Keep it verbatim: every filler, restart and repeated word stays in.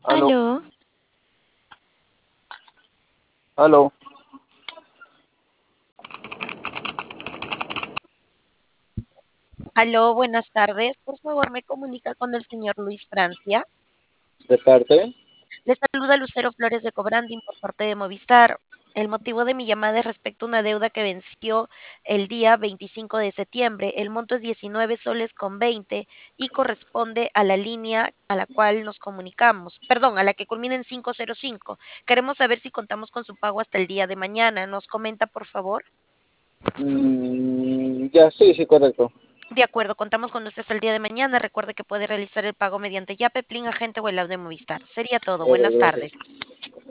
Aló, Aló, aló. aló, buenas tardes. Por favor, me comunica con el señor Luis Francia. ¿De parte? Le saluda Lucero Flores de Cobranding por parte de Movistar. El motivo de mi llamada es respecto a una deuda que venció el día veinticinco de septiembre. El monto es diecinueve soles con veinte y corresponde a la línea a la cual nos comunicamos. Perdón, a la que culmina en quinientos cinco. Queremos saber si contamos con su pago hasta el día de mañana. ¿Nos comenta, por favor? Mm, ya, sí, sí, correcto. De acuerdo, contamos con usted hasta el día de mañana. Recuerde que puede realizar el pago mediante Yape, Plin, Agente o el app de Movistar. Sería todo. Eh, Buenas gracias. tardes.